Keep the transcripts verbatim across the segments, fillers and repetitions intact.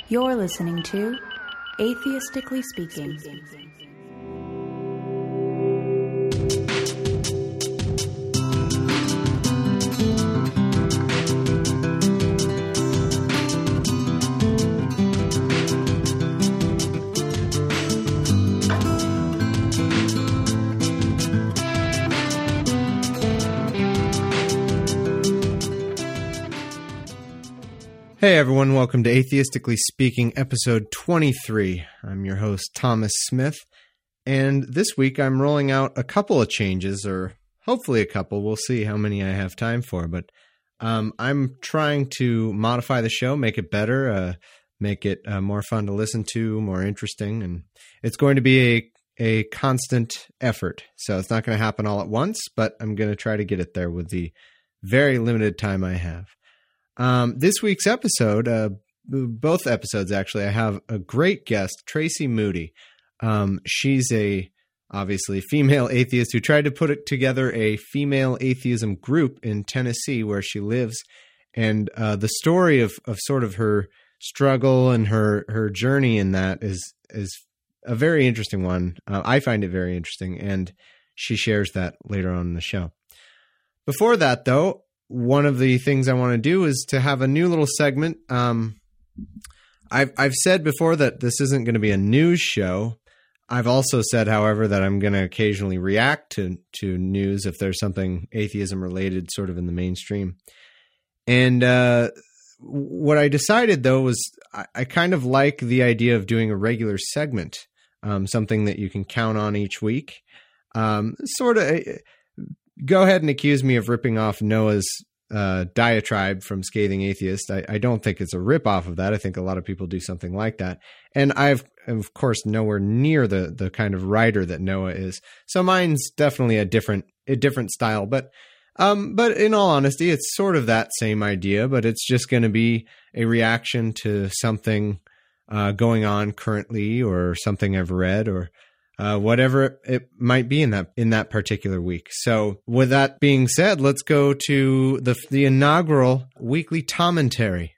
You're listening to Atheistically Speaking. Hey everyone, welcome to Atheistically Speaking, episode twenty-three. I'm your host, Thomas Smith, and this week I'm rolling out a couple of changes, or hopefully a couple. We'll see how many I have time for, but um, I'm trying to modify the show, make it better, uh, make it uh, more fun to listen to, more interesting, and it's going to be a, a constant effort. So it's not going to happen all at once, but I'm going to try to get it there with the very limited time I have. Um, this week's episode, uh, both episodes actually, I have a great guest, Tracy Moody. Um, she's a obviously female atheist who tried to put it together a female atheism group in Tennessee where she lives. And uh, the story of, of sort of her struggle and her, her journey in that is is a very interesting one. Uh, I find it very interesting, and she shares that later on in the show. Before that, though, one of the things I want to do is to have a new little segment. Um, I've I've said before that this isn't going to be a news show. I've also said, however, that I'm going to occasionally react to to news if there's something atheism related, sort of in the mainstream. And uh, what I decided, though, was I, I kind of like the idea of doing a regular segment, um, something that you can count on each week. Um, sort of. Go ahead and accuse me of ripping off Noah's uh, diatribe from Scathing Atheist. I, I don't think it's a rip off of that. I think a lot of people do something like that. And I've, of course, nowhere near the the kind of writer that Noah is. So mine's definitely a different a different style. But um, but in all honesty, it's sort of that same idea, but it's just going to be a reaction to something uh, going on currently, or something I've read, or Uh, whatever it might be in that in that particular week. So with that being said, let's go to the the inaugural weekly commentary.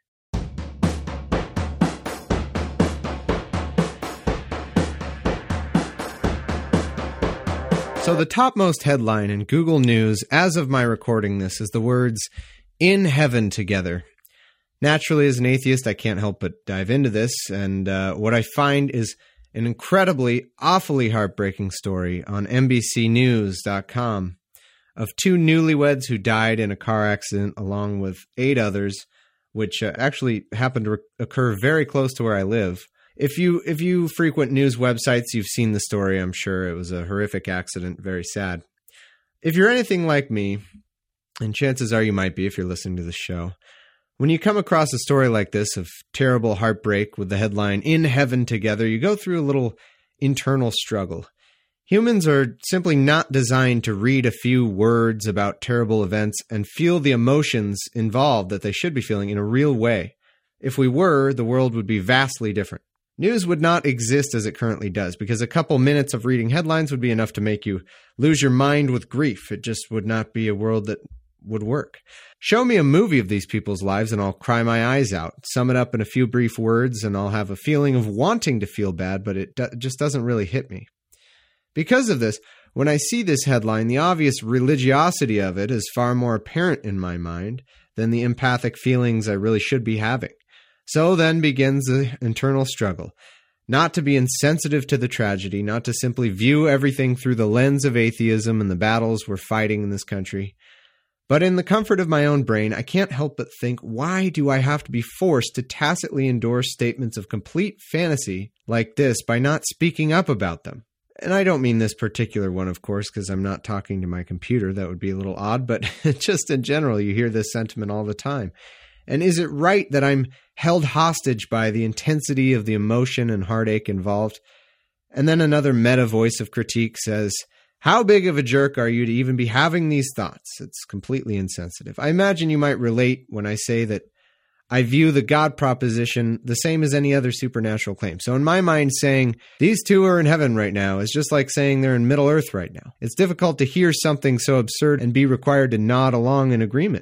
So the topmost headline in Google News as of my recording this is the words, "In Heaven Together." Naturally, as an atheist, I can't help but dive into this, and uh, what I find is an incredibly, awfully heartbreaking story on N B C News dot com of two newlyweds who died in a car accident along with eight others, which uh, actually happened to re- occur very close to where I live. If you if you frequent news websites, you've seen the story, I'm sure. It was a horrific accident, very sad. If you're anything like me, and chances are you might be if you're listening to the show, when you come across a story like this of terrible heartbreak with the headline, "In Heaven Together," you go through a little internal struggle. Humans are simply not designed to read a few words about terrible events and feel the emotions involved that they should be feeling in a real way. If we were, the world would be vastly different. News would not exist as it currently does, because a couple minutes of reading headlines would be enough to make you lose your mind with grief. It just would not be a world that would work. Show me a movie of these people's lives and I'll cry my eyes out. Sum it up in a few brief words and I'll have a feeling of wanting to feel bad, but it do- just doesn't really hit me. Because of this, when I see this headline, the obvious religiosity of it is far more apparent in my mind than the empathic feelings I really should be having. So then begins the internal struggle. Not to be insensitive to the tragedy, not to simply view everything through the lens of atheism and the battles we're fighting in this country. But in the comfort of my own brain, I can't help but think, why do I have to be forced to tacitly endorse statements of complete fantasy like this by not speaking up about them? And I don't mean this particular one, of course, because I'm not talking to my computer. That would be a little odd, but just in general, you hear this sentiment all the time. And is it right that I'm held hostage by the intensity of the emotion and heartache involved? And then another meta voice of critique says, "How big of a jerk are you to even be having these thoughts? It's completely insensitive." I imagine you might relate when I say that I view the God proposition the same as any other supernatural claim. So in my mind, saying these two are in heaven right now is just like saying they're in Middle Earth right now. It's difficult to hear something so absurd and be required to nod along in agreement.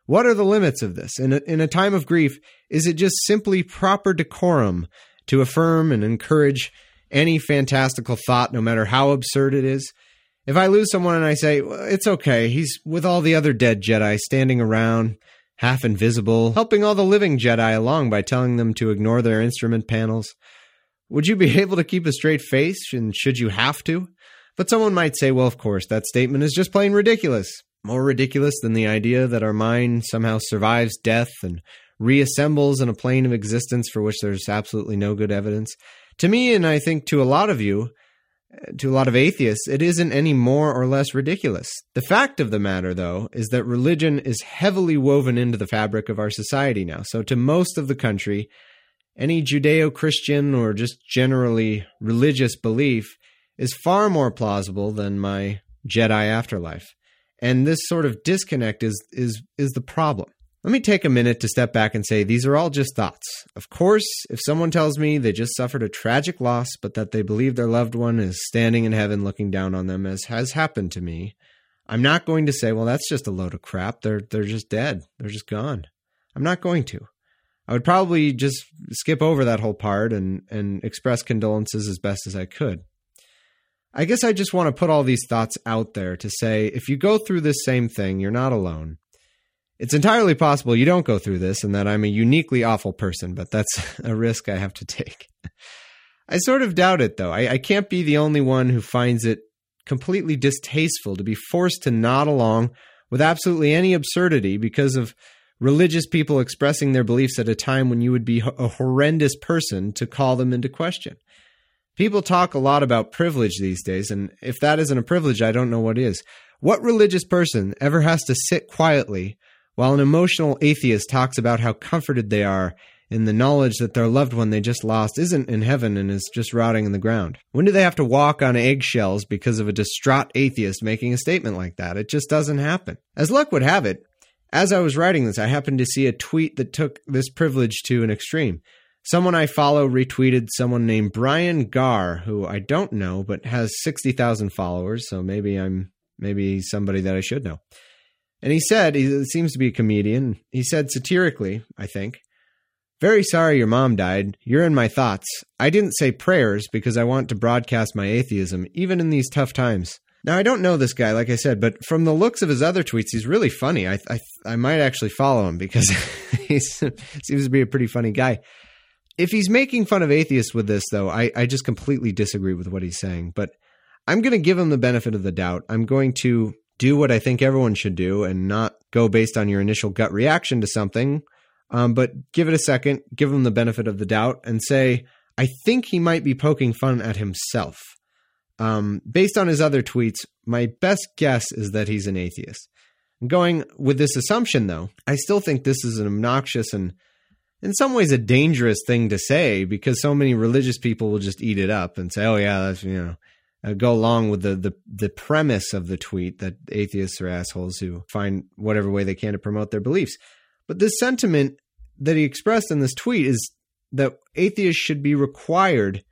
What are the limits of this? In a, in a time of grief, is it just simply proper decorum to affirm and encourage any fantastical thought, no matter how absurd it is? If I lose someone and I say, well, it's okay, he's with all the other dead Jedi standing around, half invisible, helping all the living Jedi along by telling them to ignore their instrument panels, would you be able to keep a straight face, and should you have to? But someone might say, well, of course, that statement is just plain ridiculous. More ridiculous than the idea that our mind somehow survives death and reassembles in a plane of existence for which there's absolutely no good evidence. To me, and I think to a lot of you, to a lot of atheists, it isn't any more or less ridiculous. The fact of the matter, though, is that religion is heavily woven into the fabric of our society now. So to most of the country, any Judeo-Christian or just generally religious belief is far more plausible than my Jedi afterlife. And this sort of disconnect is is is the problem. Let me take a minute to step back and say these are all just thoughts. Of course, if someone tells me they just suffered a tragic loss, but that they believe their loved one is standing in heaven looking down on them, as has happened to me, I'm not going to say, well, that's just a load of crap. They're they're just dead. They're just gone. I'm not going to. I would probably just skip over that whole part and, and express condolences as best as I could. I guess I just want to put all these thoughts out there to say, if you go through this same thing, you're not alone. It's entirely possible you don't go through this and that I'm a uniquely awful person, but that's a risk I have to take. I sort of doubt it, though. I, I can't be the only one who finds it completely distasteful to be forced to nod along with absolutely any absurdity because of religious people expressing their beliefs at a time when you would be a horrendous person to call them into question. People talk a lot about privilege these days, and if that isn't a privilege, I don't know what is. What religious person ever has to sit quietly while an emotional atheist talks about how comforted they are in the knowledge that their loved one they just lost isn't in heaven and is just rotting in the ground? When do they have to walk on eggshells because of a distraught atheist making a statement like that? It just doesn't happen. As luck would have it, as I was writing this, I happened to see a tweet that took this privilege to an extreme. Someone I follow retweeted someone named Brian Garr, who I don't know, but has sixty thousand followers, so maybe I'm maybe he's somebody that I should know. And he said, he seems to be a comedian, he said satirically, I think, "Very sorry your mom died. You're in my thoughts. I didn't say prayers because I want to broadcast my atheism, even in these tough times." Now, I don't know this guy, like I said, but from the looks of his other tweets, he's really funny. I I, I might actually follow him because he seems to be a pretty funny guy. If he's making fun of atheists with this, though, I, I just completely disagree with what he's saying. But I'm going to give him the benefit of the doubt. I'm going to do what I think everyone should do and not go based on your initial gut reaction to something, um, but give it a second, give him the benefit of the doubt, and say, I think he might be poking fun at himself. Um, based on his other tweets, my best guess is that he's an atheist. Going with this assumption, though, I still think this is an obnoxious and in some ways a dangerous thing to say because so many religious people will just eat it up and say, oh, yeah, that's, you know, uh, go along with the, the, the premise of the tweet that atheists are assholes who find whatever way they can to promote their beliefs. But this sentiment that he expressed in this tweet is that atheists should be required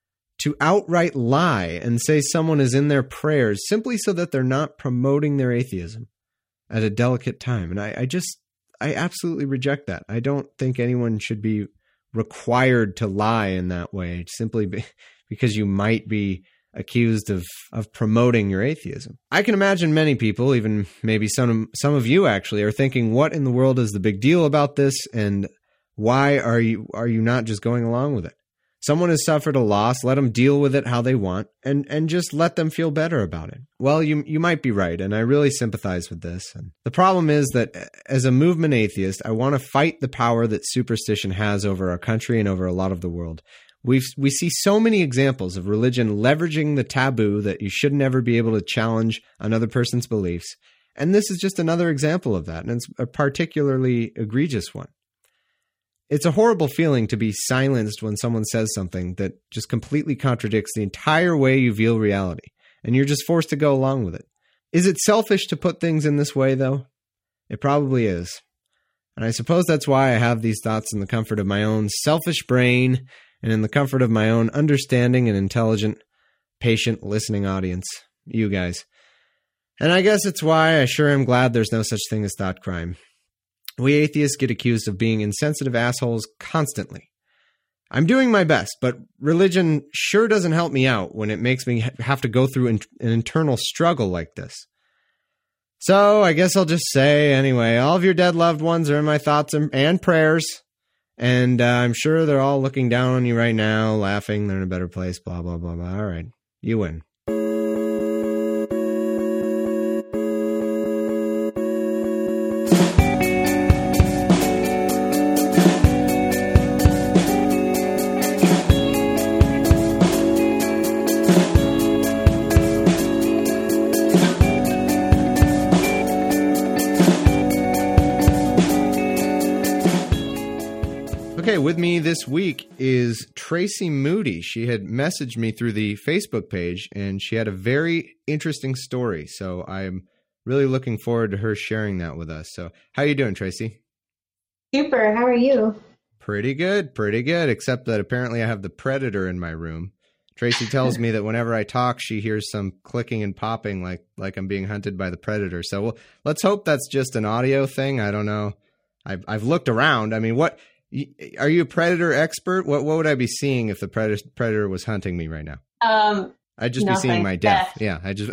to outright lie and say someone is in their prayers simply so that they're not promoting their atheism at a delicate time. And I, I just, I absolutely reject that. I don't think anyone should be required to lie in that way simply be, because you might be accused of, of promoting your atheism. I can imagine many people, even maybe some, some of you actually, are thinking, what in the world is the big deal about this? And why are you, are you not just going along with it? Someone has suffered a loss, let them deal with it how they want, and, and just let them feel better about it. Well, you you might be right, and I really sympathize with this. And the problem is that as a movement atheist, I want to fight the power that superstition has over our country and over a lot of the world. We've, we see so many examples of religion leveraging the taboo that you should never be able to challenge another person's beliefs. And this is just another example of that, and it's a particularly egregious one. It's a horrible feeling to be silenced when someone says something that just completely contradicts the entire way you view reality, and you're just forced to go along with it. Is it selfish to put things in this way, though? It probably is. And I suppose that's why I have these thoughts in the comfort of my own selfish brain and in the comfort of my own understanding and intelligent, patient listening audience, you guys. And I guess it's why I sure am glad there's no such thing as thought crime. We atheists get accused of being insensitive assholes constantly. I'm doing my best, but religion sure doesn't help me out when it makes me have to go through an internal struggle like this. So I guess I'll just say, anyway, all of your dead loved ones are in my thoughts and prayers, and uh, I'm sure they're all looking down on you right now, laughing, they're in a better place, blah, blah, blah, blah. All right, you win. Okay, with me this week is Tracy Moody. She had messaged me through the Facebook page, and she had a very interesting story. So I'm really looking forward to her sharing that with us. So how you doing, Tracy? Super. How are you? Pretty good, pretty good, except that apparently I have the predator in my room. Tracy tells me that whenever I talk, she hears some clicking and popping like like I'm being hunted by the predator. So well, let's hope that's just an audio thing. I don't know. I've, I've looked around. I mean, what... Are you a predator expert? What what would I be seeing if the predator predator was hunting me right now? Um, I'd just nothing. be seeing my death. death. Yeah, I just.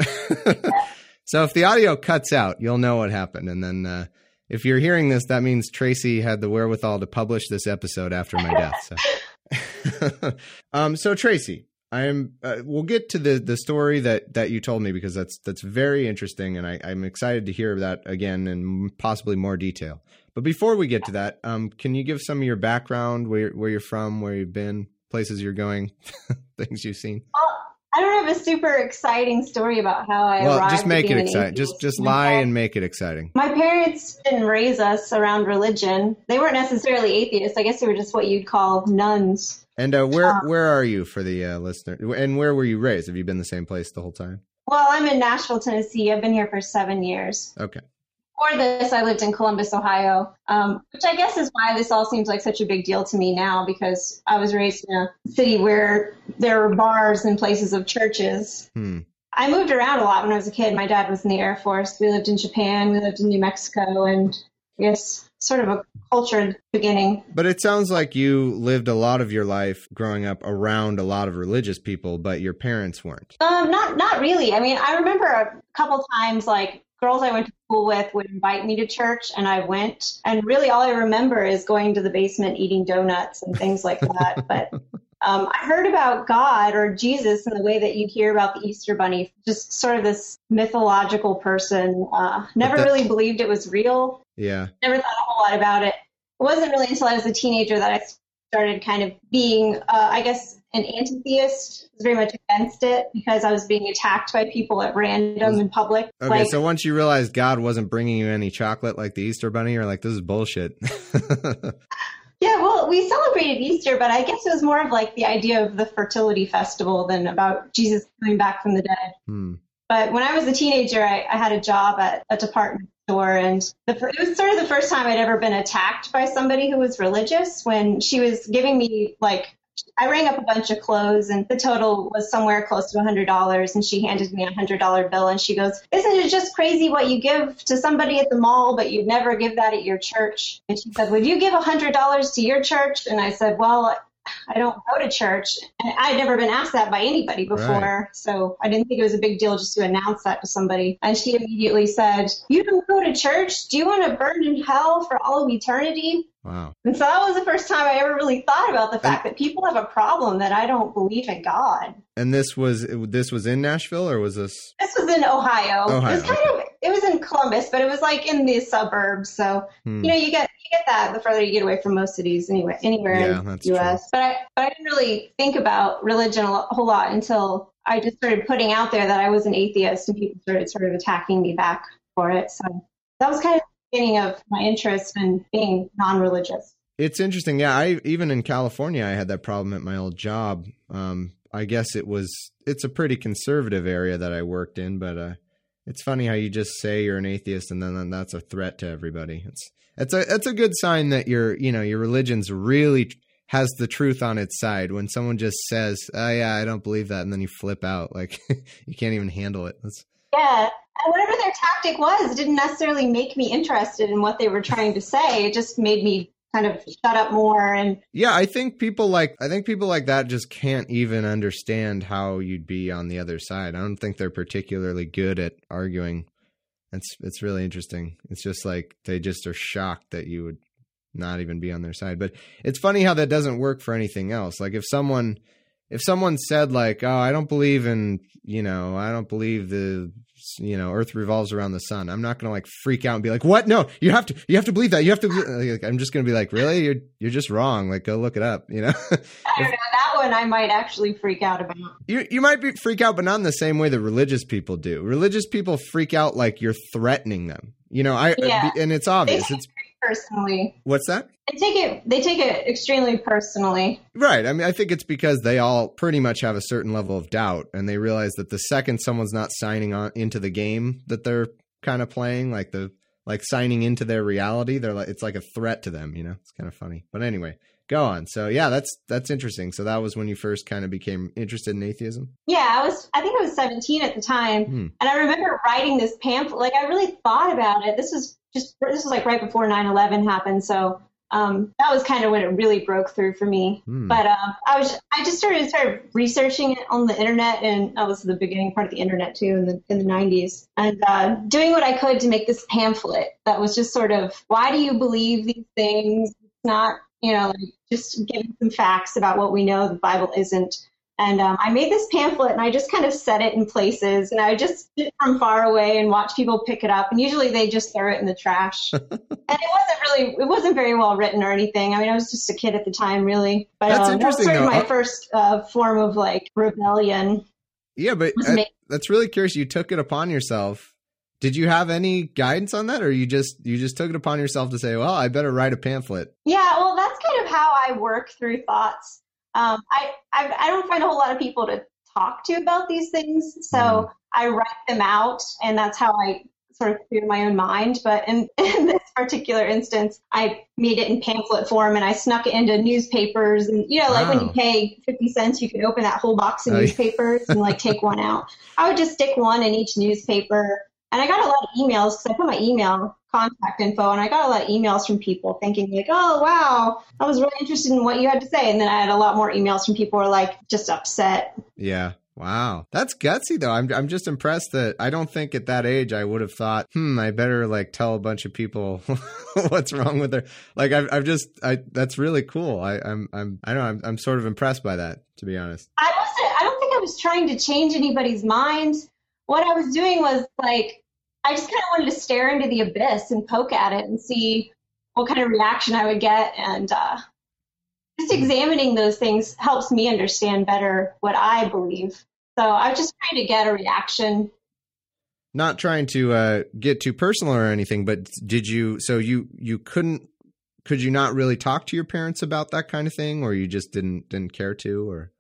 So if the audio cuts out, you'll know what happened. And then uh, if you're hearing this, that means Tracy had the wherewithal to publish this episode after my death. So, um, so Tracy, I am. Uh, we'll get to the the story that that you told me because that's that's very interesting, and I, I'm excited to hear that again in possibly more detail. But before we get to that, um, can you give some of your background, where where you're from, where you've been, places you're going, things you've seen? Well, I don't have a super exciting story about how I well, arrived. Just make at it exciting. Just just lie and make it exciting. My parents didn't raise us around religion. They weren't necessarily atheists. I guess they were just what you'd call nuns. And uh, where um, where are you for the uh, listener? And where were you raised? Have you been the same place the whole time? Well, I'm in Nashville, Tennessee. I've been here for seven years. Okay. Before this, I lived in Columbus, Ohio, um, which I guess is why this all seems like such a big deal to me now, because I was raised in a city where there were bars and places of churches. Hmm. I moved around a lot when I was a kid. My dad was in the Air Force. We lived in Japan. We lived in New Mexico, and I guess sort of a cultured beginning. But it sounds like you lived a lot of your life growing up around a lot of religious people, but your parents weren't. Um, not not really. I mean, I remember a couple times, like, girls I went to school with would invite me to church, and I went. And really all I remember is going to the basement, eating donuts and things like that. But um, I heard about God or Jesus in the way that you hear about the Easter Bunny, just sort of this mythological person. Uh, never that, really believed it was real. Yeah. Never thought a whole lot about it. It wasn't really until I was a teenager that I started kind of being, uh, I guess, an anti-theist. I was very much against it because I was being attacked by people at random in public. Okay, like, so once you realized God wasn't bringing you any chocolate like the Easter Bunny, you're like, this is bullshit. Yeah, well, we celebrated Easter, but I guess it was more of like the idea of the fertility festival than about Jesus coming back from the dead. Hmm. But when I was a teenager, I, I had a job at a department store, and the, it was sort of the first time I'd ever been attacked by somebody who was religious. When she was giving me, like, I rang up a bunch of clothes, and the total was somewhere close to one hundred dollars, and she handed me a one hundred dollar bill, and she goes, "Isn't it just crazy what you give to somebody at the mall, but you'd never give that at your church?" And she said, "Would you give one hundred dollars to your church?" And I said, "Well, I don't go to church." And I'd never been asked that by anybody before, right. So I didn't think it was a big deal just to announce that to somebody. And she immediately said, "You don't go to church? Do you want to burn in hell for all of eternity?" Wow. And so that was the first time I ever really thought about the fact and, that people have a problem that I don't believe in God. And this was this was in Nashville, or was this? This was in Ohio. Ohio it was kind okay. of it was in Columbus, but it was like in the suburbs. So hmm. you know, you get you get that the further you get away from most cities, anyway, anywhere yeah, in that's the U S. True. But I but I didn't really think about religion a whole lot until I just started putting out there that I was an atheist, and people started sort of attacking me back for it. So that was kind of the beginning of my interest in being non-religious. It's interesting. Yeah, I even in California, I had that problem at my old job. Um, I guess it was it's a pretty conservative area that I worked in, but uh, it's funny how you just say you're an atheist and then, then that's a threat to everybody. It's it's a it's a good sign that your you know your religion's really has the truth on its side. When someone just says, "Oh yeah, I don't believe that," and then you flip out, like you can't even handle it. That's Yeah. And whatever their tactic was didn't necessarily make me interested in what they were trying to say. It just made me kind of shut up more. And yeah, I think people like I think people like that just can't even understand how you'd be on the other side. I don't think they're particularly good at arguing. It's it's really interesting. It's just like they just are shocked that you would not even be on their side. But it's funny how that doesn't work for anything else. Like if someone if someone said like, "Oh, I don't believe in, you know, I don't believe the, you know, Earth revolves around the sun." I'm not going to like freak out and be like, "What? No, you have to, you have to believe that. You have to." Like, I'm just going to be like, "Really? You're, you're just wrong. Like, go look it up." You know. I don't know, that one I might actually freak out about. You, you might be freak out, but not in the same way that religious people do. Religious people freak out like you're threatening them. You know, I, yeah. and it's obvious. It's personally. What's that? They take it. They take it extremely personally. Right. I mean, I think it's because they all pretty much have a certain level of doubt, and they realize that the second someone's not signing on into the game that they're kind of playing, like the like signing into their reality, they're like it's like a threat to them. You know, it's kind of funny. But anyway, go on. So yeah, that's that's interesting. So that was when you first kind of became interested in atheism. Yeah, I was. I think I was seventeen at the time, hmm. and I remember writing this pamphlet. Like I really thought about it. This was just this was like right before nine eleven happened. So. Um, that was kind of when it really broke through for me. Hmm. But um, I was, I just started started researching it on the internet, and that was the beginning part of the internet too in the in the nineties, and uh, doing what I could to make this pamphlet that was just sort of, why do you believe these things? It's not, you know, like just giving some facts about what we know the Bible isn't. And um, I made this pamphlet, and I just kind of set it in places, and I just sit from far away and watch people pick it up. And usually they just throw it in the trash. And it wasn't really, it wasn't very well written or anything. I mean, I was just a kid at the time, really. But that's um, interesting. That was sort of though. my first uh, form of like rebellion. Yeah, but I, that's really curious. You took it upon yourself. Did you have any guidance on that, or you just you just took it upon yourself to say, well, I better write a pamphlet? Yeah, well, that's kind of how I work through thoughts. Um, I, I I don't find a whole lot of people to talk to about these things, so mm. I write them out, and that's how I sort of clear my own mind. But in, in this particular instance, I made it in pamphlet form, and I snuck it into newspapers. And you know, like wow. when you pay fifty cents, you can open that whole box of oh, newspapers yeah. and like take one out. I would just stick one in each newspaper. And I got a lot of emails because I put my email contact info, and I got a lot of emails from people thinking like, oh, wow, I was really interested in what you had to say. And then I had a lot more emails from people who were like just upset. Yeah. Wow. That's gutsy, though. I'm I'm just impressed that I don't think at that age I would have thought, hmm, I better like tell a bunch of people what's wrong with her. Like I've I've just I that's really cool. I, I'm I'm I don't know, I'm I'm sort of impressed by that, to be honest. I wasn't I don't think I was trying to change anybody's mind. What I was doing was like, I just kind of wanted to stare into the abyss and poke at it and see what kind of reaction I would get. And uh, just examining those things helps me understand better what I believe. So I was just trying to get a reaction. Not trying to uh, get too personal or anything, but did you, so you, you couldn't, could you not really talk to your parents about that kind of thing, or you just didn't, didn't care to, or?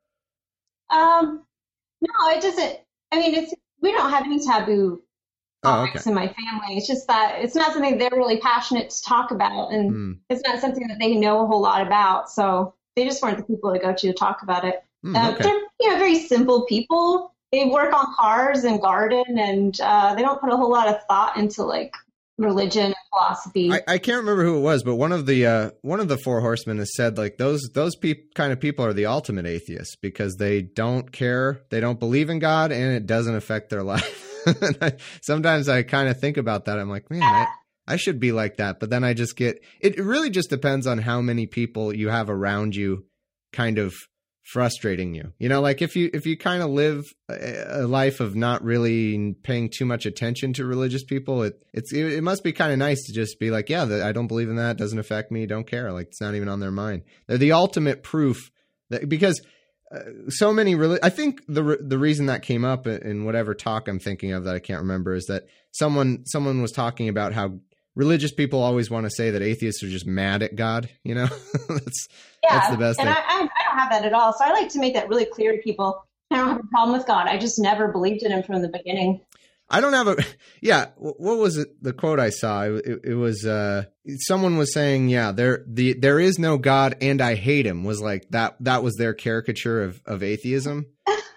Um, no, it doesn't, I mean, it's, we don't have any taboo topics oh, okay. in my family. It's just that it's not something they're really passionate to talk about, and mm. it's not something that they know a whole lot about. So they just weren't the people to go to to talk about it. Mm, uh, okay. They're, you know, very simple people. They work on cars and garden, and uh, they don't put a whole lot of thought into like religion and philosophy. I, I can't remember who it was, but one of the uh, one of the four horsemen has said like those those pe- kind of people are the ultimate atheists because they don't care, they don't believe in God, and it doesn't affect their life. Sometimes I kind of think about that. I'm like, man, I, I should be like that. But then I just get, it really just depends on how many people you have around you kind of frustrating you. You know, like if you, if you kind of live a, a life of not really paying too much attention to religious people, it, it's, it, it must be kind of nice to just be like, yeah, the, I don't believe in that. Doesn't affect me. Don't care. Like it's not even on their mind. They're the ultimate proof that, because Uh, so many, re- I think the re- the reason that came up in whatever talk I'm thinking of that I can't remember is that someone someone was talking about how religious people always want to say that atheists are just mad at God. You know, that's yeah, that's the best and thing. I, I, I don't have that at all. So I like to make that really clear to people. I don't have a problem with God. I just never believed in him from the beginning. I don't have a, yeah. What was it? The quote I saw, it, it, it was, uh, someone was saying, yeah, there, the, there is no God and I hate him was like that, that was their caricature of, of atheism.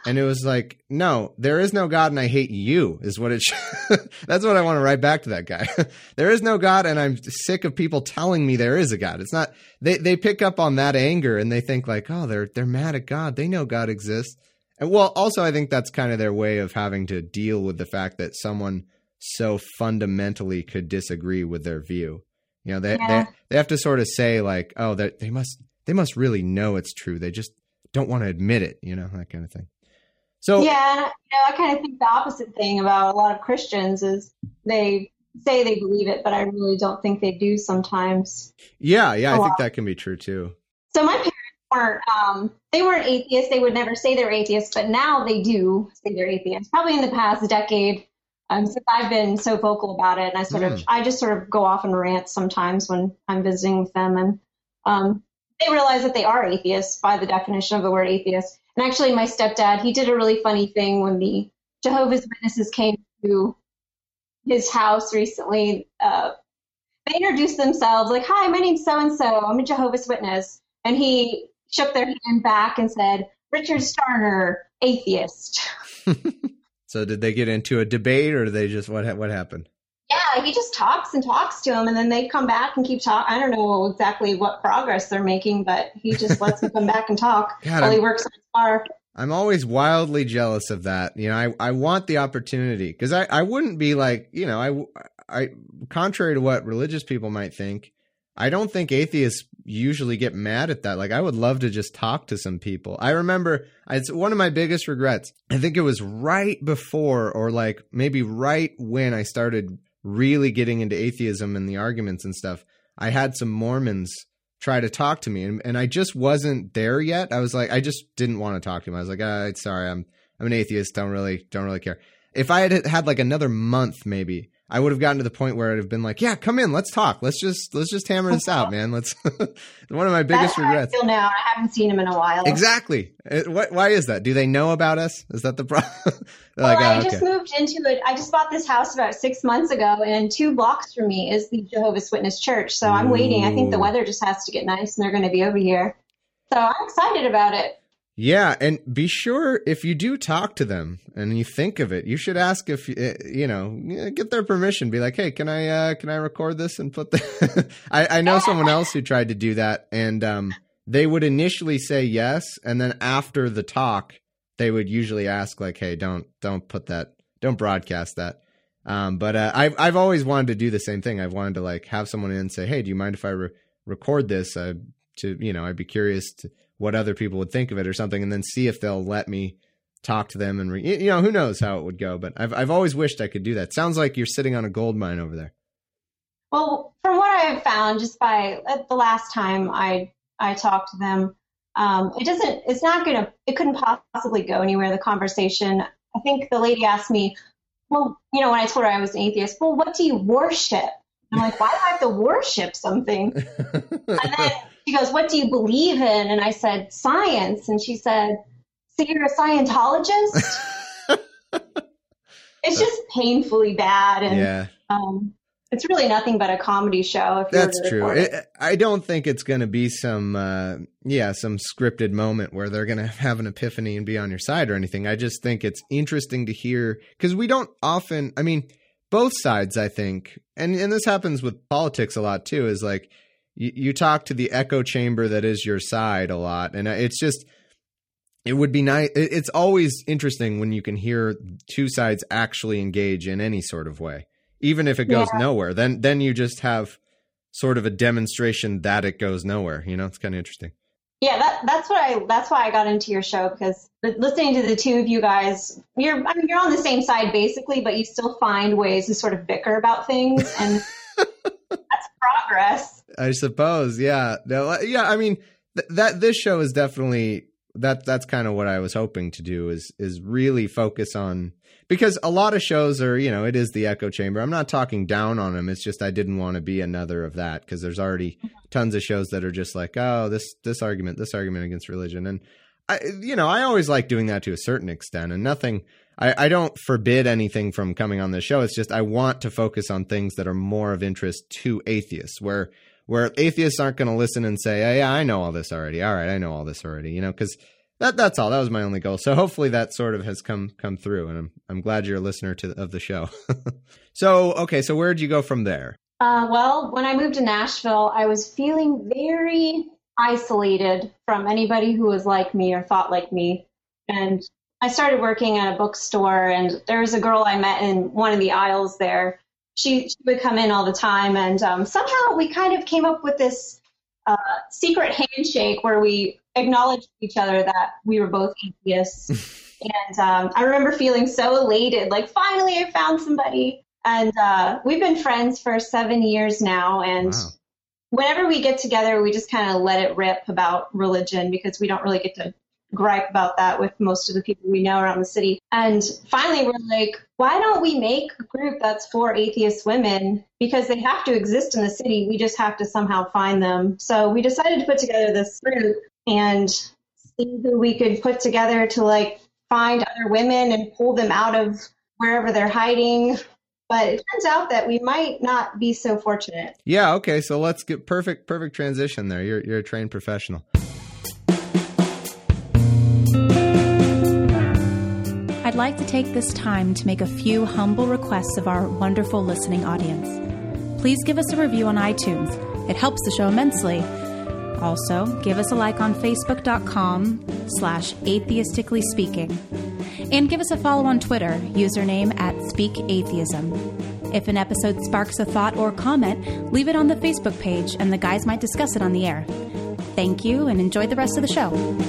And it was like, no, there is no God and I hate you is what it should. That's what I want to write back to that guy. There is no God and I'm sick of people telling me there is a God. It's not, they, they pick up on that anger and they think like, oh, they're, they're mad at God. They know God exists. And well, also I think that's kind of their way of having to deal with the fact that someone so fundamentally could disagree with their view. You know, they, yeah. they, they have to sort of say like, oh, they, they must, they must really know it's true. They just don't want to admit it, you know, that kind of thing. So yeah, and you know, I kind of think the opposite thing about a lot of Christians is they say they believe it, but I really don't think they do sometimes. Yeah, yeah, I think that can be true too. So my parents weren't, um, they weren't atheists. They would never say they're atheists, but now they do say they're atheists. Probably in the past decade, um, since I've been so vocal about it, and I sort mm. of, I just sort of go off and rant sometimes when I'm visiting with them, and um, they realize that they are atheists by the definition of the word atheist. And actually, my stepdad, he did a really funny thing when the Jehovah's Witnesses came to his house recently. Uh, they introduced themselves like, hi, my name's so-and-so. I'm a Jehovah's Witness. And he shook their hand back and said, Richard Starner, atheist. So did they get into a debate or did they just, what what happened? Yeah, he just talks and talks to them, and then they come back and keep talking. I don't know exactly what progress they're making, but he just lets them come back and talk God, while I'm, he works on his car. I'm always wildly jealous of that. You know, I, I want the opportunity because I, I wouldn't be like, you know, I, I, contrary to what religious people might think, I don't think atheists usually get mad at that. Like, I would love to just talk to some people. I remember it's one of my biggest regrets. I think it was right before or like maybe right when I started really getting into atheism and the arguments and stuff. I had some Mormons try to talk to me and, and I just wasn't there yet. I was like, I just didn't want to talk to him. I was like, ah, sorry, I'm, I'm an atheist. Don't really, don't really care. If I had had like another month, maybe I would have gotten to the point where I'd have been like, yeah, come in, let's talk. Let's just, let's just hammer this out, man. Let's, one of my biggest That's how regrets. I feel now. I haven't seen him in a while. Exactly. It, what, why is that? Do they know about us? Is that the problem? Well, like, I oh, just okay. moved into it. I just bought this house about six months ago, and two blocks from me is the Jehovah's Witness church. So I'm Ooh. waiting. I think the weather just has to get nice, and they're going to be over here. So I'm excited about it. Yeah, and be sure if you do talk to them and you think of it, you should ask if you know, get their permission. Be like, hey, can I uh, can I record this and put the? I, I know someone else who tried to do that, and um, they would initially say yes, and then after the talk, they would usually ask like, hey, don't don't put that, don't broadcast that. Um, but uh, I've I've always wanted to do the same thing. I've wanted to like have someone in and say, hey, do you mind if I re- record this? Uh, to you know, I'd be curious to what other people would think of it or something, and then see if they'll let me talk to them and re- you know, who knows how it would go. But I've I've always wished I could do that. Sounds like you're sitting on a gold mine over there. Well, from what I've found, just by the last time I I talked to them, um, it doesn't. It's not gonna. It couldn't possibly go anywhere. The conversation. I think the lady asked me, well, you know, when I told her I was an atheist, well, what do you worship? I'm like, why do I have to worship something? And then she goes, what do you believe in? And I said, science. And she said, so you're a Scientologist? It's just painfully bad. And yeah. um, it's really nothing but a comedy show. If That's you true. It, I don't think it's going to be some, uh, yeah, some scripted moment where they're going to have an epiphany and be on your side or anything. I just think it's interesting to hear because we don't often, I mean, both sides, I think, and, and this happens with politics a lot too, is like you, you talk to the echo chamber that is your side a lot. And it's just, it would be nice. It's always interesting when you can hear two sides actually engage in any sort of way, even if it goes yeah. nowhere. Then, then you just have sort of a demonstration that it goes nowhere. You know, it's kind of interesting. Yeah, that, that's what I. That's why I got into your show, because listening to the two of you guys, you're. I mean, you're on the same side basically, but you still find ways to sort of bicker about things, and that's progress. I suppose, yeah, no, yeah. I mean, th- that this show is definitely that. That's kind of what I was hoping to do is is really focus on, because a lot of shows are, you know, it is the echo chamber. I'm not talking down on them. It's just I didn't want to be another of that, because there's already tons of shows that are just like, oh, this this argument, this argument against religion. And, I, you know, I always like doing that to a certain extent, and nothing, I, I don't forbid anything from coming on this show. It's just I want to focus on things that are more of interest to atheists, where where atheists aren't going to listen and say, oh, yeah, I know all this already. All right, I know all this already, you know, because that that's all. That was my only goal. So hopefully that sort of has come come through, and I'm I'm glad you're a listener to of the show. So okay, so where'd you go from there? Uh, well, when I moved to Nashville, I was feeling very isolated from anybody who was like me or thought like me. And I started working at a bookstore, and there was a girl I met in one of the aisles there. She, she would come in all the time, and um, somehow we kind of came up with this uh, secret handshake where we acknowledged each other that we were both atheists. And um, I remember feeling so elated, like finally I found somebody. And uh, we've been friends for seven years now, and wow. Whenever we get together, we just kind of let it rip about religion because we don't really get to gripe about that with most of the people we know around the city. And finally, we're like, why don't we make a group that's for atheist women? Because they have to exist in the city. We just have to somehow find them. So we decided to put together this group and see who we could put together to like find other women and pull them out of wherever they're hiding. But it turns out that we might not be so fortunate. Yeah, okay, so let's get perfect perfect transition there. You're you're a trained professional. I'd like to take this time to make a few humble requests of our wonderful listening audience. Please give us a review on iTunes. It helps the show immensely. Also, give us a like on Facebook.com slash atheistically speaking. And give us a follow on Twitter, username at Speak Atheism. If an episode sparks a thought or comment, leave it on the Facebook page and the guys might discuss it on the air. Thank you and enjoy the rest of the show.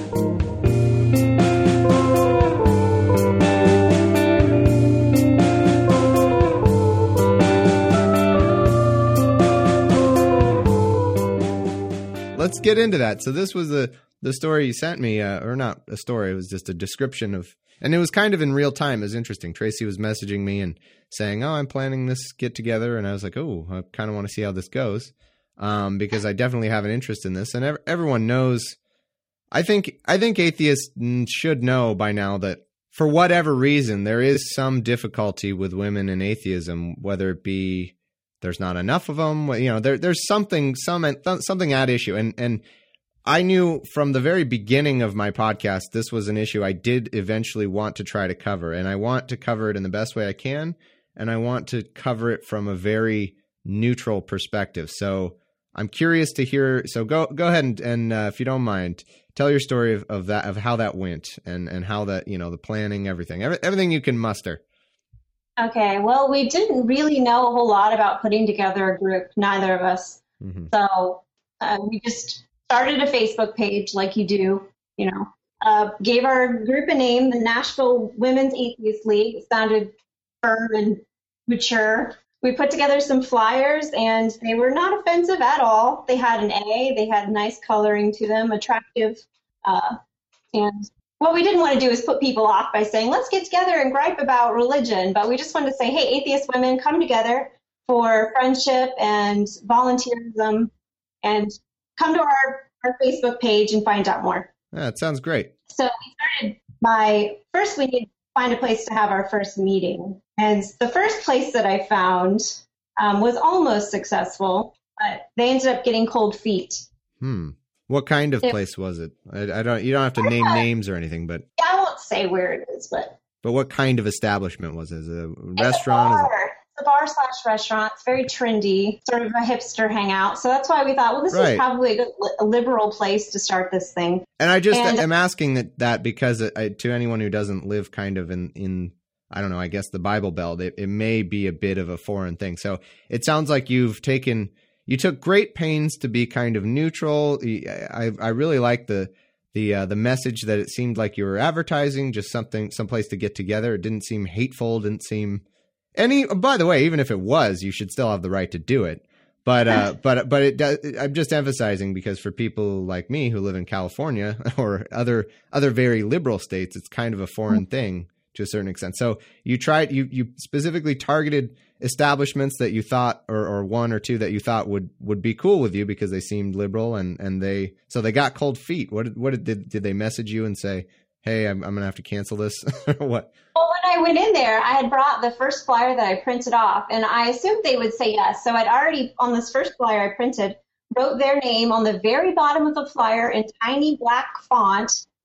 Let's get into that. So this was the the story you sent me, uh, or not a story, it was just a description of, and it was kind of in real time. It was interesting. Tracy was messaging me and saying, oh, I'm planning this get together. And I was like, oh, I kind of want to see how this goes, um, because I definitely have an interest in this. And ev- everyone knows, I think, I think atheists should know by now that for whatever reason, there is some difficulty with women in atheism, whether it be there's not enough of them, you know, there, there's something, some, something at issue. And, and I knew from the very beginning of my podcast, this was an issue I did eventually want to try to cover, and I want to cover it in the best way I can. And I want to cover it from a very neutral perspective. So I'm curious to hear. So go, go ahead and, and uh, if you don't mind, tell your story of, of that, of how that went and, and how that, you know, the planning, everything, every, everything you can muster. Okay, well, we didn't really know a whole lot about putting together a group, neither of us. Mm-hmm. So uh, we just started a Facebook page like you do, you know, uh, gave our group a name, the Nashville Women's Atheist League. It sounded firm and mature. We put together some flyers, and they were not offensive at all. They had an A, they had nice coloring to them, attractive, uh, and what we didn't want to do is put people off by saying, let's get together and gripe about religion. But we just wanted to say, hey, atheist women, come together for friendship and volunteerism, and come to our, our Facebook page and find out more. Yeah, it sounds great. So we started by, first we needed to find a place to have our first meeting. And the first place that I found um, was almost successful, but they ended up getting cold feet. Hmm. What kind of place was it? I, I don't. You don't have to name names or anything, but yeah, I won't say where it is. But but what kind of establishment was it? Is it a it's restaurant? A bar. Is it... It's a bar slash restaurant. It's very trendy, sort of a hipster hangout. So that's why we thought, well, this right. is probably a, good, a liberal place to start this thing. And I just and, am asking that, that because it, I, to anyone who doesn't live kind of in in I don't know, I guess the Bible Belt, it, it may be a bit of a foreign thing. So it sounds like you've taken. You took great pains to be kind of neutral. I I really like the the uh, the message that it seemed like you were advertising, just something, someplace to get together. It didn't seem hateful. Didn't seem any. By the way, even if it was, you should still have the right to do it. But uh, but but it does. I'm just emphasizing because for people like me who live in California or other other very liberal states, it's kind of a foreign thing to a certain extent. So you tried. You you specifically targeted establishments that you thought, or, or one or two that you thought would, would be cool with you because they seemed liberal, and, and they, so they got cold feet. What did, what did, did they message you and say, hey, I'm, I'm going to have to cancel this? What? Well, when I went in there, I had brought the first flyer that I printed off, and I assumed they would say yes. So I'd already, on this first flyer I printed, wrote their name on the very bottom of the flyer in tiny black font,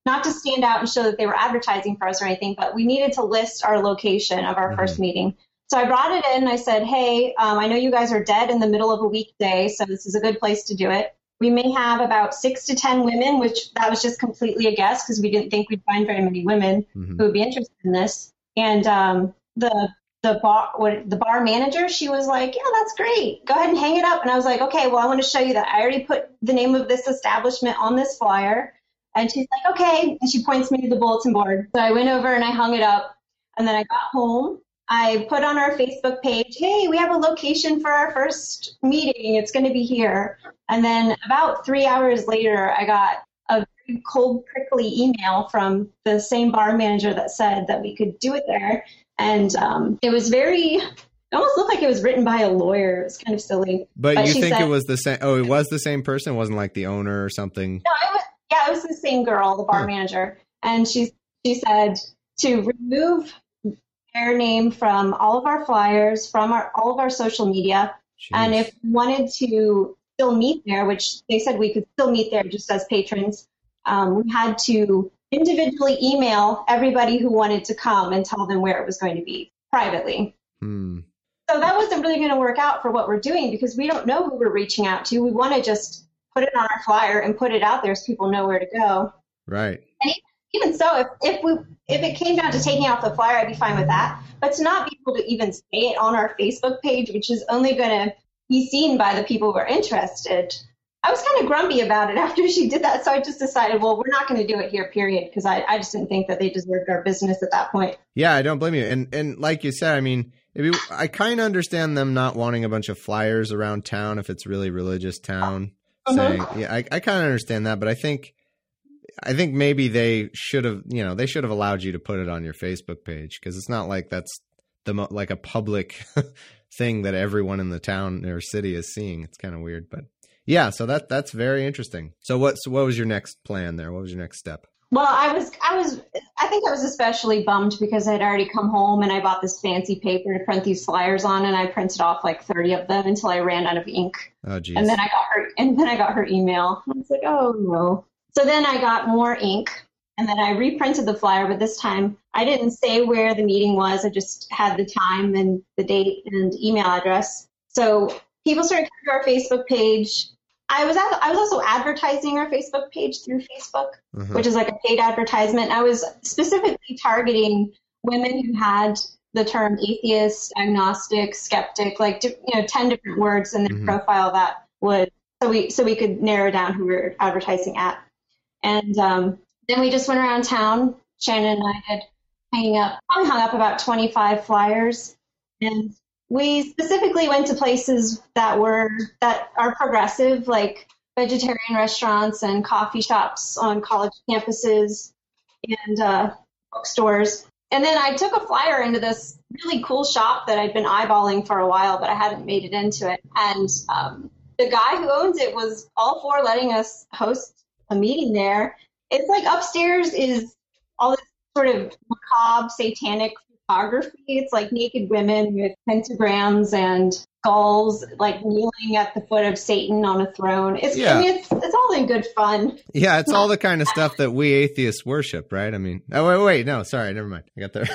not to stand out and show that they were advertising for us or anything, but we needed to list our location of our mm-hmm. first meeting. So I brought it in and I said, hey, um, I know you guys are dead in the middle of a weekday, so this is a good place to do it. We may have about six to ten women, which that was just completely a guess because we didn't think we'd find very many women mm-hmm. who would be interested in this. And um, the the bar what, the bar manager, she was like, yeah, that's great. Go ahead and hang it up. And I was like, okay, well, I want to show you that I already put the name of this establishment on this flyer. And she's like, okay. And she points me to the bulletin board. So I went over and I hung it up. And then I got home. I put on our Facebook page, hey, we have a location for our first meeting. It's going to be here. And then about three hours later, I got a very cold, prickly email from the same bar manager that said that we could do it there. And um, it was very, it almost looked like it was written by a lawyer. It was kind of silly. But, but you think said, it was the same? Oh, it was the same person? It wasn't like the owner or something? No, it was, yeah, it was the same girl, the bar huh. manager. And she, she said to remove their name from all of our flyers, from our all of our social media. Jeez. And if we wanted to still meet there, which they said we could still meet there just as patrons, um, we had to individually email everybody who wanted to come and tell them where it was going to be privately. Hmm. So that wasn't really going to work out for what we're doing because we don't know who we're reaching out to. We want to just put it on our flyer and put it out there so people know where to go. Right. And even so, if, if we if it came down to taking off the flyer, I'd be fine with that. But to not be able to even say it on our Facebook page, which is only going to be seen by the people who are interested, I was kind of grumpy about it after she did that. So I just decided, well, we're not going to do it here, period, because I, I just didn't think that they deserved our business at that point. Yeah, I don't blame you. And and like you said, I mean, maybe I kind of understand them not wanting a bunch of flyers around town if it's really religious town. Uh-huh. Saying, yeah, I, I kind of understand that, but I think. I think maybe they should have, you know, they should have allowed you to put it on your Facebook page because it's not like that's the mo- like a public thing that everyone in the town or city is seeing. It's kind of weird, but yeah. So that that's very interesting. So what so what was your next plan there? What was your next step? Well, I was I was I think I was especially bummed because I had already come home and I bought this fancy paper to print these flyers on, and I printed off like thirty of them until I ran out of ink. Oh, geez. And then I got her and then I got her email. I was like, oh no. So then I got more ink, and then I reprinted the flyer, but this time I didn't say where the meeting was. I just had the time and the date and email address. So people started coming to our Facebook page. I was at, I was also advertising our Facebook page through Facebook, uh-huh. which is like a paid advertisement. I was specifically targeting women who had the term atheist, agnostic, skeptic, like you know, ten different words in their mm-hmm. profile that would so we so we could narrow down who we were advertising at. And um, then we just went around town. Shannon and I did hanging up, probably hung up about twenty-five flyers. And we specifically went to places that were, that are progressive, like vegetarian restaurants and coffee shops on college campuses and uh, bookstores. And then I took a flyer into this really cool shop that I'd been eyeballing for a while, but I hadn't made it into it. And um, the guy who owns it was all for letting us host a meeting there. It's like upstairs is all this sort of macabre, satanic photography. It's like naked women with pentagrams and skulls, like kneeling at the foot of Satan on a throne. It's, yeah. I mean, it's, it's all in good fun. Yeah, it's all the kind of stuff that we atheists worship, right? I mean, oh, wait, wait, no, sorry, never mind. I got there.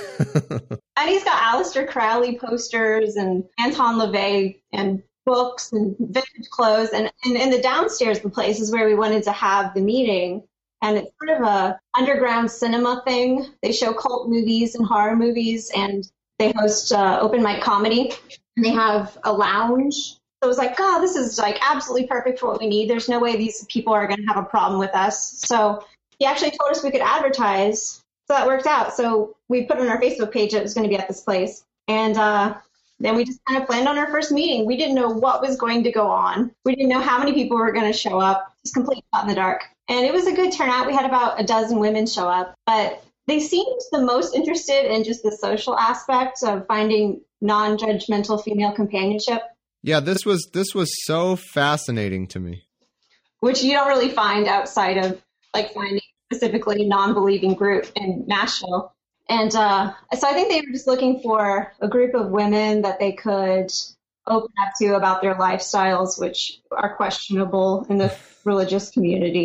And he's got Aleister Crowley posters and Anton LaVey and books and vintage clothes, and, and in the downstairs the place is where we wanted to have the meeting, and it's sort of a underground cinema thing. They show cult movies and horror movies, and they host uh, open mic comedy, and they have a lounge. So it was like, God, this is like absolutely perfect for what we need. There's no way these people are going to have a problem with us. So he actually told us we could advertise, so that worked out. So we put on our Facebook page that it was going to be at this place, and uh then we just kind of planned on our first meeting. We didn't know what was going to go on. We didn't know how many people were going to show up. Just completely shot in the dark. And it was a good turnout. We had about a dozen women show up. But they seemed the most interested in just the social aspect of finding non-judgmental female companionship. Yeah, this was this was so fascinating to me. Which you don't really find outside of like finding specifically a non-believing group in Nashville. And uh, so I think they were just looking for a group of women that they could open up to about their lifestyles, which are questionable in the religious community.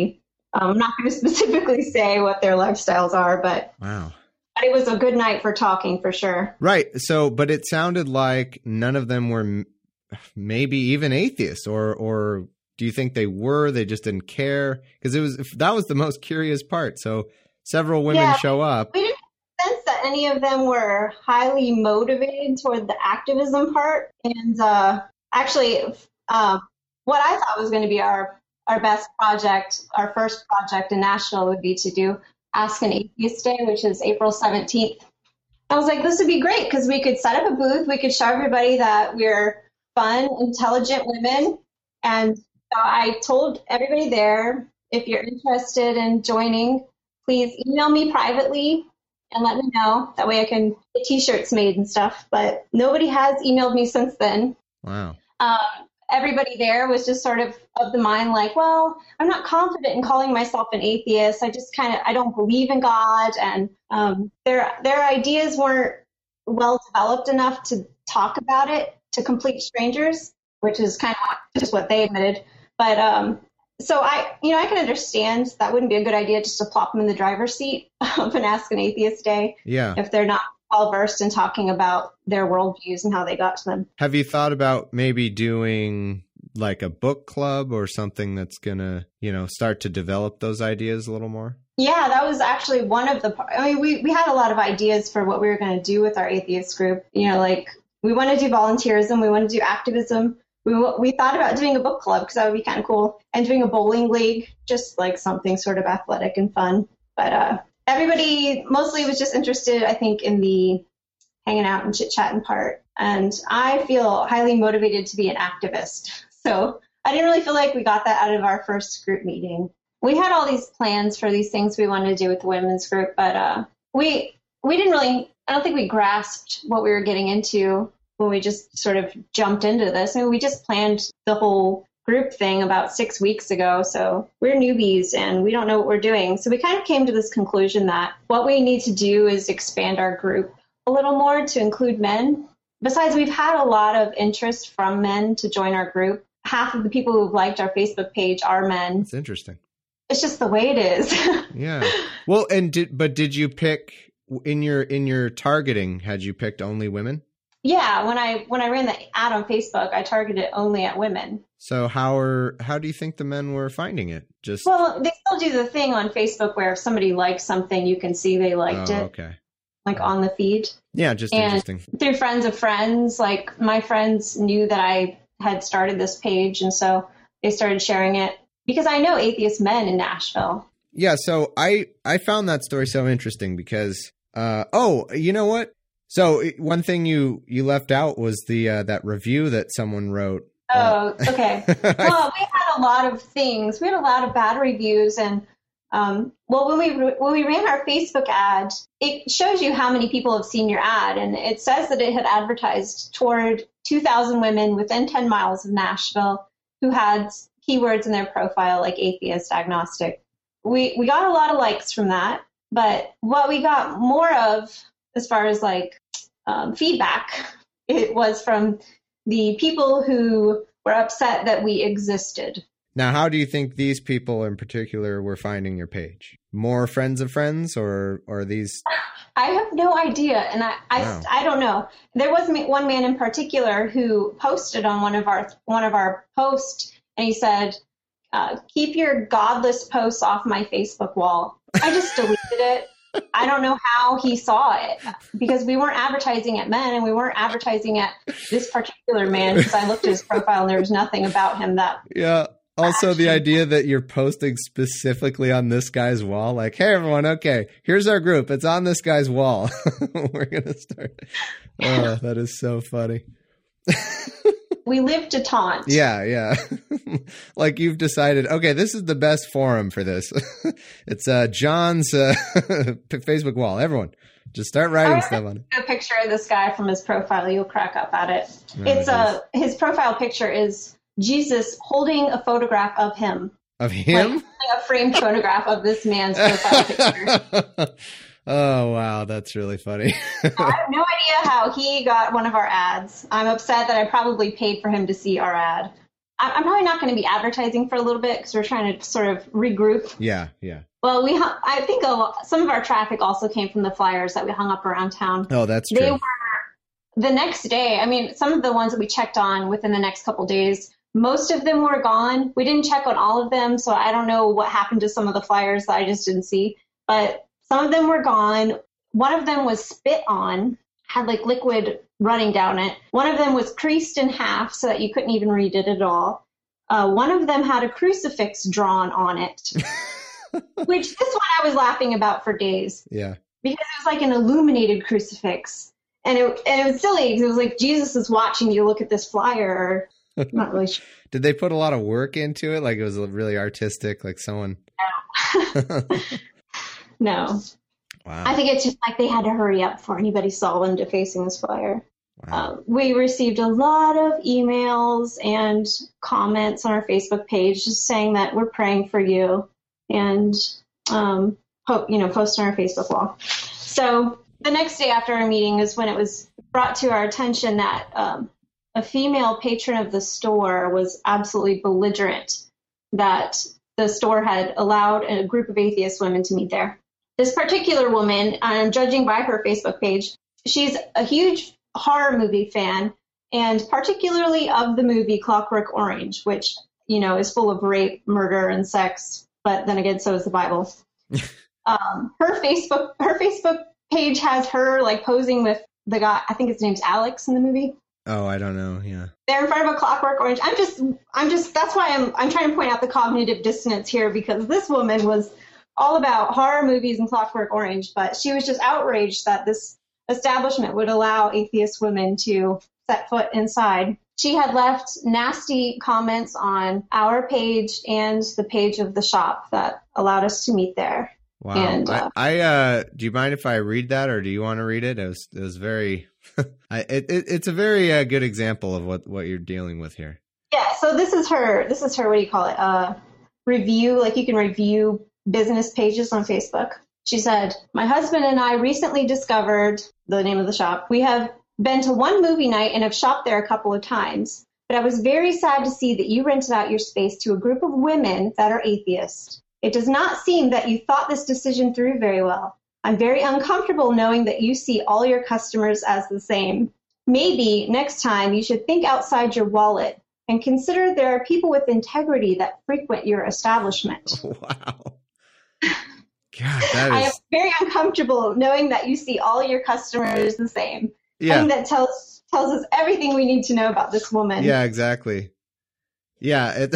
Um, I'm not going to specifically say what their lifestyles are, but wow. But it was a good night for talking for sure. Right. So, but it sounded like none of them were m- maybe even atheists, or, or do you think they were, they just didn't care? Because it was, that was the most curious part. So several women yeah, show up. We didn't sense that any of them were highly motivated toward the activism part. And uh, actually, um, what I thought was going to be our, our best project, our first project in Nashville would be to do Ask an Atheist Day, which is April seventeenth. I was like, this would be great because we could set up a booth. We could show everybody that we're fun, intelligent women. And so I told everybody there, if you're interested in joining, please email me privately and let me know. That way I can get t-shirts made and stuff. But nobody has emailed me since then. Wow. Um, everybody there was just sort of of the mind like, well, I'm not confident in calling myself an atheist. I just kind of, I don't believe in God. And um, their their ideas weren't well developed enough to talk about it to complete strangers, which is kind of just what they admitted. But um, so I, you know, I can understand that wouldn't be a good idea just to plop them in the driver's seat of an Ask an Atheist Day. Yeah. If they're not well versed in talking about their worldviews and how they got to them. Have you thought about maybe doing like a book club or something that's gonna, you know, start to develop those ideas a little more? Yeah, that was actually one of the, I mean, we, we had a lot of ideas for what we were going to do with our atheist group. You know, like we want to do volunteerism. We want to do activism. We, we thought about doing a book club because that would be kind of cool, and doing a bowling league, just like something sort of athletic and fun. But uh, everybody mostly was just interested, I think, in the hanging out and chit-chatting part. And I feel highly motivated to be an activist. So I didn't really feel like we got that out of our first group meeting. We had all these plans for these things we wanted to do with the women's group, but uh, we we didn't really, I don't think we grasped what we were getting into when we just sort of jumped into this. I mean, we just planned the whole group thing about six weeks ago. So we're newbies and we don't know what we're doing. So we kind of came to this conclusion that what we need to do is expand our group a little more to include men. Besides, we've had a lot of interest from men to join our group. Half of the people who've liked our Facebook page are men. That's interesting. It's just the way it is. Yeah. Well, and did, but did you pick in your, in your targeting, had you picked only women? Yeah. When I, when I ran the ad on Facebook, I targeted only at women. So how are, how do you think the men were finding it? Just, well, they still do the thing on Facebook where if somebody likes something, you can see they liked oh, it. Okay. Like on the feed. Yeah. Just and interesting. Through friends of friends, like my friends knew that I had started this page. And so they started sharing it. Because I know atheist men in Nashville. Yeah, so I, I found that story so interesting because, uh, oh, you know what? So one thing you, you left out was the uh, that review that someone wrote. Oh, okay. Well, we had a lot of things. We had a lot of bad reviews, and um, well, when we when we ran our Facebook ad, it shows you how many people have seen your ad, and it says that it had advertised toward two thousand women within ten miles of Nashville who had keywords in their profile like atheist, agnostic. We we got a lot of likes from that, but what we got more of as far as like um, feedback, it was from the people who were upset that we existed. Now, how do you think these people in particular were finding your page? More friends of friends, or or these? I have no idea, and I I, Wow. I don't know. There was one man in particular who posted on one of our one of our posts. And he said, uh, keep your godless posts off my Facebook wall. I just deleted it. I don't know how he saw it because we weren't advertising at men and we weren't advertising at this particular man because I looked at his profile and there was nothing about him that. Yeah. Also, the idea that you're posting specifically on this guy's wall, like, hey, everyone, okay, here's our group. It's on this guy's wall. We're going to start. Oh, that is so funny. We live to taunt. Yeah, yeah. Like you've decided, okay, this is the best forum for this. It's uh, John's uh, Facebook wall. Everyone, just start writing stuff on it. A picture of this guy from his profile. You'll crack up at it. Oh, it's geez. a his profile picture is Jesus holding a photograph of him. Of him? Like, a framed photograph of this man's profile picture. Oh, wow. That's really funny. I have no idea how he got one of our ads. I'm upset that I probably paid for him to see our ad. I'm probably not going to be advertising for a little bit because we're trying to sort of regroup. Yeah, yeah. Well, we hung, I think a lot, some of our traffic also came from the flyers that we hung up around town. Oh, that's true. They were the next day. I mean, some of the ones that we checked on within the next couple days, most of them were gone. We didn't check on all of them, so I don't know what happened to some of the flyers that I just didn't see. But some of them were gone. One of them was spit on, had like liquid running down it. One of them was creased in half so that you couldn't even read it at all. Uh, one of them had a crucifix drawn on it, which this one I was laughing about for days. Yeah. Because it was like an illuminated crucifix. And it, and it was silly because it was like, Jesus is watching you look at this flyer. I'm not really sure. Did they put a lot of work into it? Like it was really artistic, like someone. No. No. Wow. I think it's just like they had to hurry up before anybody saw them defacing this flyer. Wow. Um, we received a lot of emails and comments on our Facebook page just saying that we're praying for you and, um, hope, you know, post on our Facebook wall. So the next day after our meeting is when it was brought to our attention that um, a female patron of the store was absolutely belligerent that the store had allowed a group of atheist women to meet there. This particular woman, I'm judging by her Facebook page, she's a huge horror movie fan, and particularly of the movie Clockwork Orange, which, you know, is full of rape, murder, and sex. But then again, so is the Bible. um, her Facebook, her Facebook page has her like posing with the guy. I think his name's Alex in the movie. Oh, I don't know. Yeah. They're in front of a Clockwork Orange. I'm just, I'm just. That's why I'm, I'm trying to point out the cognitive dissonance here, because this woman was all about horror movies and Clockwork Orange, but she was just outraged that this establishment would allow atheist women to set foot inside. She had left nasty comments on our page and the page of the shop that allowed us to meet there. Wow. And, uh, I, I uh, do you mind if I read that, or do you want to read it? It was, it was very, I, it, it, it's a very uh, good example of what, what you're dealing with here. Yeah. So this is her, this is her, what do you call it? Uh, review, like you can review business pages on Facebook. She said, my husband and I recently discovered the name of the shop. We have been to one movie night and have shopped there a couple of times, but I was very sad to see that you rented out your space to a group of women that are atheists. It does not seem that you thought this decision through very well. I'm very uncomfortable knowing that you see all your customers as the same. Maybe next time you should think outside your wallet and consider there are people with integrity that frequent your establishment. Wow. God, that is... I am very uncomfortable knowing that you see all your customers the same. Yeah. And that tells tells us everything we need to know about this woman. Yeah, exactly. Yeah. It...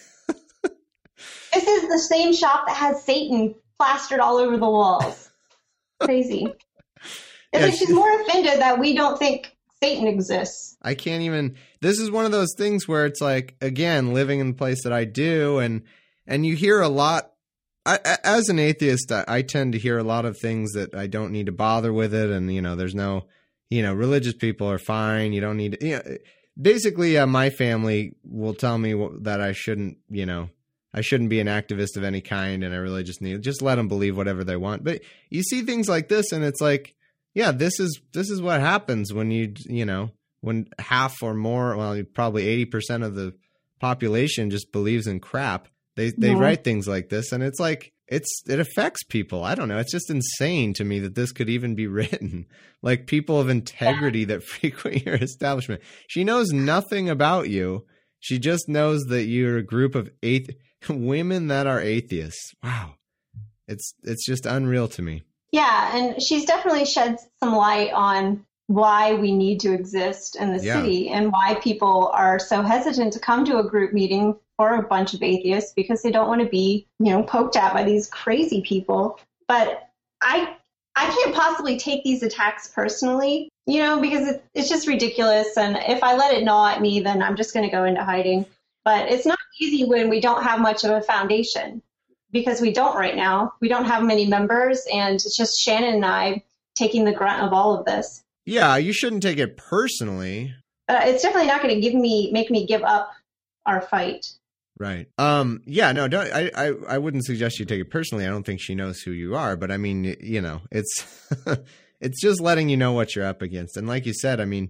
This is the same shop that has Satan plastered all over the walls. Crazy. It's Yeah, like she- she's more offended that we don't think Satan exists. I can't even, this is one of those things where it's like, again, living in the place that I do, and, and you hear a lot. I, as an atheist, I, I tend to hear a lot of things that I don't need to bother with it. And, you know, there's no, you know, religious people are fine. You don't need to, you know, basically, uh, my family will tell me that I shouldn't, you know, I shouldn't be an activist of any kind and a religious need. Just let them believe whatever they want. But you see things like this and it's like, yeah, this is, this is what happens when you, you know, when half or more, well, probably eighty percent of the population just believes in crap. They they Yeah. write things like this, and it's like it's it affects people. I don't know. It's just insane to me that this could even be written. Like people of integrity yeah. that frequent your establishment. She knows nothing about you. She just knows that you're a group of athe- women that are atheists. Wow, it's it's just unreal to me. Yeah, and she's definitely shed some light on why we need to exist in the Yeah. city and why people are so hesitant to come to a group meeting for a bunch of atheists because they don't want to be, you know, poked at by these crazy people. But I I can't possibly take these attacks personally, you know, because it, it's just ridiculous. And if I let it gnaw at me, then I'm just going to go into hiding. But it's not easy when we don't have much of a foundation, because we don't right now. We don't have many members, and it's just Shannon and I taking the grunt of all of this. Yeah, you shouldn't take it personally. Uh, it's definitely not going to give me make me give up our fight. Right. Um. Yeah. No. Don't. I. I. I wouldn't suggest you take it personally. I don't think she knows who you are. But I mean, you know, it's it's just letting you know what you're up against. And like you said, I mean,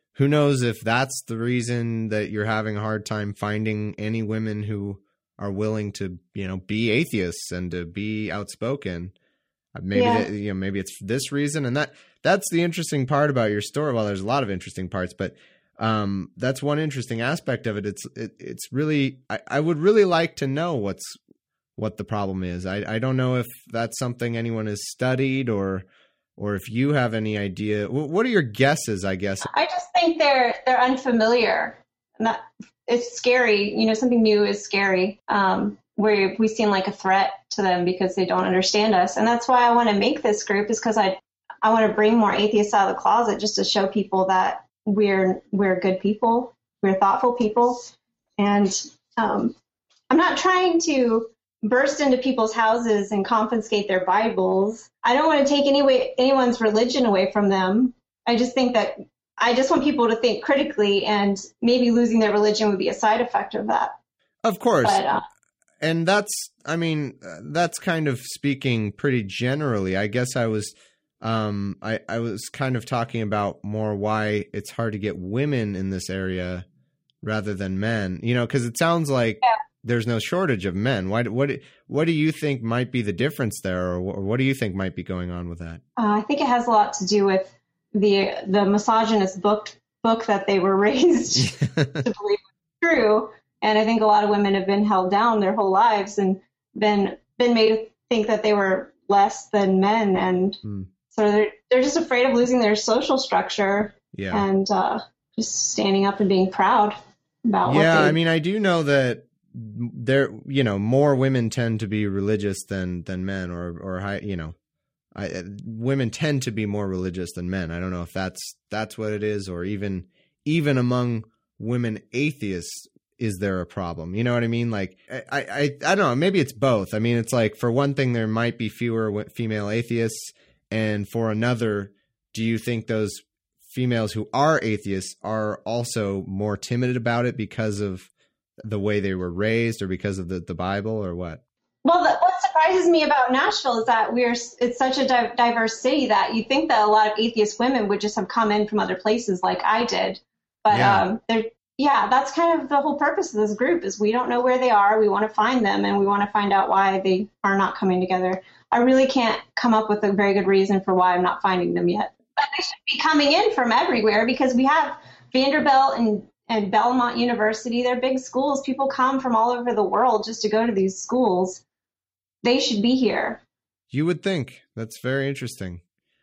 who knows if that's the reason that you're having a hard time finding any women who are willing to, you know, be atheists and to be outspoken. Maybe Yeah. that, you know, maybe it's this reason, and that that's the interesting part about your story. Well, there's a lot of interesting parts, but um, that's one interesting aspect of it. It's it, it's really I, I would really like to know what's what the problem is. I, I don't know if that's something anyone has studied or or if you have any idea. What are your guesses? I guess I just think they're they're unfamiliar. And that it's scary. You know, something new is scary. Um, where we seem like a threat to them because they don't understand us. And that's why I want to make this group, is because I I want to bring more atheists out of the closet, just to show people that we're we're good people, we're thoughtful people. And um, I'm not trying to burst into people's houses and confiscate their Bibles. I don't want to take any way, anyone's religion away from them. I just think that I just want people to think critically, and maybe losing their religion would be a side effect of that. Of course. But, uh, And that's, I mean, uh, that's kind of speaking pretty generally. I guess I was, um, I, I was kind of talking about more why it's hard to get women in this area rather than men, you know, because it sounds like yeah. there's no shortage of men. Why, what, what do you think might be the difference there, or, or what do you think might be going on with that? Uh, I think it has a lot to do with the the misogynist book book that they were raised to believe was true. And I think a lot of women have been held down their whole lives and been been made to think that they were less than men, and mm. so they're they're just afraid of losing their social structure. Yeah. And uh, just standing up and being proud about. Yeah, what they, I mean, I do know that there, you know, more women tend to be religious than than men, or or high, you know, I, women tend to be more religious than men. I don't know if that's that's what it is, or even even among women atheists. Is there a problem? You know what I mean? Like, I, I, I don't know. Maybe it's both. I mean, it's like, for one thing, there might be fewer female atheists. And for another, do you think those females who are atheists are also more timid about it because of the way they were raised, or because of the, the Bible, or what? Well, the, what surprises me about Nashville is that we're it's such a di- diverse city that you think that a lot of atheist women would just have come in from other places like I did. But yeah. um, they're Yeah, that's kind of the whole purpose of this group, is we don't know where they are. We want to find them, and we want to find out why they are not coming together. I really can't come up with a very good reason for why I'm not finding them yet. But they should be coming in from everywhere, because we have Vanderbilt and, and Belmont University. They're big schools. People come from all over the world just to go to these schools. They should be here. You would think. That's very interesting.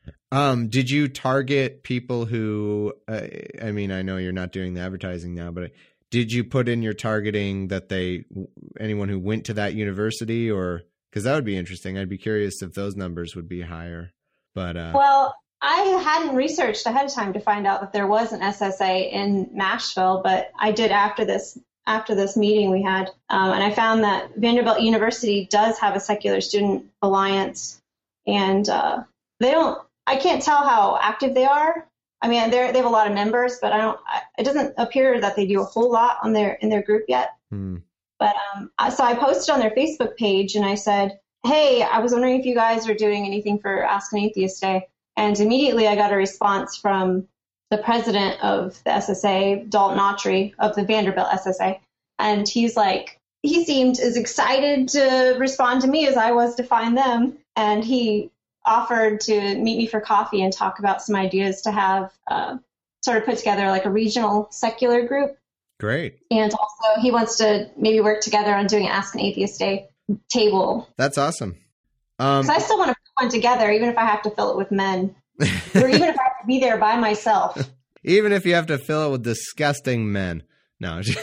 Um, did you target people who, uh, I mean, I know you're not doing the advertising now, but did you put in your targeting that they, anyone who went to that university, or, because that would be interesting. I'd be curious if those numbers would be higher, but, uh, well, I hadn't researched ahead of time to find out that there was an S S A in Nashville, but I did after this, after this meeting we had. Um, and I found that Vanderbilt University does have a Secular Student Alliance, and, uh, they don't, I can't tell how active they are. I mean, they they have a lot of members, but I don't. I, it doesn't appear that they do a whole lot on their in their group yet. Hmm. But um, I, so I posted on their Facebook page, and I said, "Hey, I was wondering if you guys are doing anything for Ask an Atheist Day." And immediately I got a response from the president of the S S A, Dalton Autry of the Vanderbilt S S A, and he's like, he seemed as excited to respond to me as I was to find them, and he offered to meet me for coffee and talk about some ideas to have uh, sort of put together like a regional secular group. Great. And also he wants to maybe work together on doing an Ask an Atheist Day table. That's awesome. Um, Because I still want to put one together, even if I have to fill it with men, or even if I have to be there by myself. Even if you have to fill it with disgusting men. No. So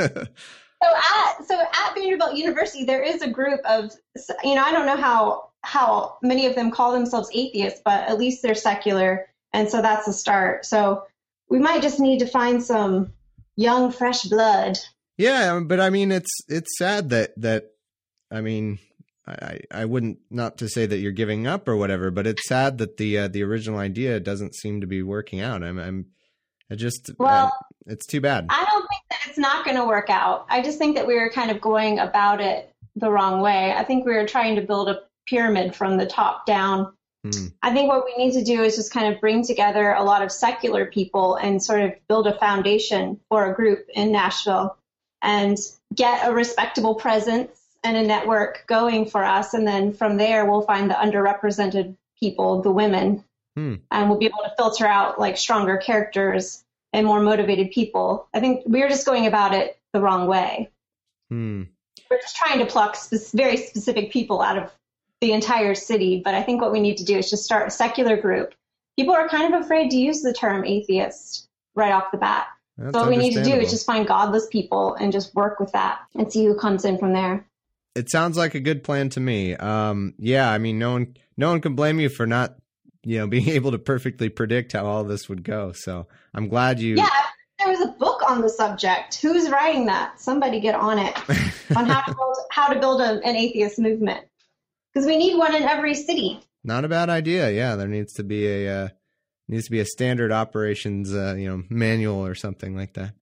at so at Vanderbilt University, there is a group of, you know, I don't know how how many of them call themselves atheists, but at least they're secular, and so that's a start. So we might just need to find some young, fresh blood. Yeah, but I mean, it's it's sad that that I mean, I I wouldn't, not to say that you're giving up or whatever, but it's sad that the uh, the original idea doesn't seem to be working out. I'm I'm I just well, uh, it's too bad. I don't think that it's not going to work out. I just think that we were kind of going about it the wrong way. I think we were trying to build a pyramid from the top down, Hmm. I think what we need to do is just kind of bring together a lot of secular people and sort of build a foundation for a group in Nashville and get a respectable presence and a network going for us. And then from there, we'll find the underrepresented people, the women, Hmm. and we'll be able to filter out like stronger characters and more motivated people. I think we're just going about it the wrong way. Hmm. We're just trying to pluck spe- very specific people out of the entire city. But I think what we need to do is just start a secular group. People are kind of afraid to use the term atheist right off the bat. That's So what we need to do understandable. is just find godless people and just work with that and see who comes in from there. It sounds like a good plan to me. Um, yeah, I mean, no one, no one can blame you for not, you know, being able to perfectly predict how all this would go. So I'm glad you. Yeah, there was a book on the subject. Who's writing that? Somebody get on it on how to build, how to build a, an atheist movement, because we need one in every city. Not a bad idea. Yeah, there needs to be a uh, needs to be a standard operations, uh, you know, manual or something like that.